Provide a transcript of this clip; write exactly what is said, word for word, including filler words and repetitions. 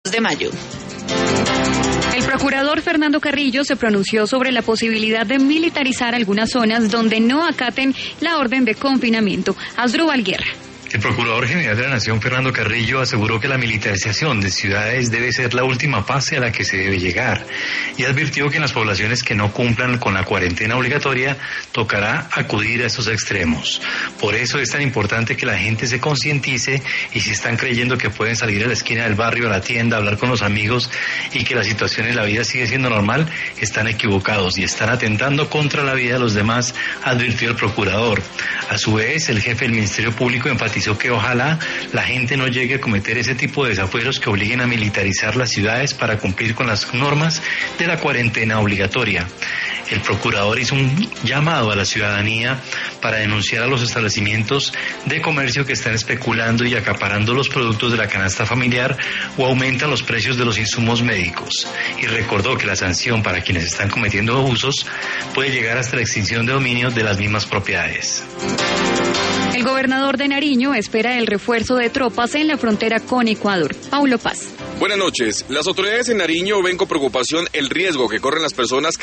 de mayo. El procurador Fernando Carrillo se pronunció sobre la posibilidad de militarizar algunas zonas donde no acaten la orden de confinamiento. Asdrúbal Guerra. El Procurador General de la Nación, Fernando Carrillo, aseguró que la militarización de ciudades debe ser la última fase a la que se debe llegar y advirtió que en las poblaciones que no cumplan con la cuarentena obligatoria tocará acudir a esos extremos. Por eso es tan importante que la gente se concientice y si están creyendo que pueden salir a la esquina del barrio, a la tienda, hablar con los amigos y que la situación en la vida sigue siendo normal, están equivocados y están atentando contra la vida de los demás, advirtió el Procurador. A su vez, el jefe del Ministerio Público enfatizó que ojalá la gente no llegue a cometer ese tipo de desafueros que obliguen a militarizar las ciudades para cumplir con las normas de la cuarentena obligatoria. El procurador hizo un llamado a la ciudadanía para denunciar a los establecimientos de comercio que están especulando y acaparando los productos de la canasta familiar o aumentan los precios de los insumos médicos. Y recordó que la sanción para quienes están cometiendo abusos puede llegar hasta la extinción de dominio de las mismas propiedades. El gobernador de Nariño espera el refuerzo de tropas en la frontera con Ecuador. Paulo Paz. Buenas noches. Las autoridades en Nariño ven con preocupación el riesgo que corren las personas que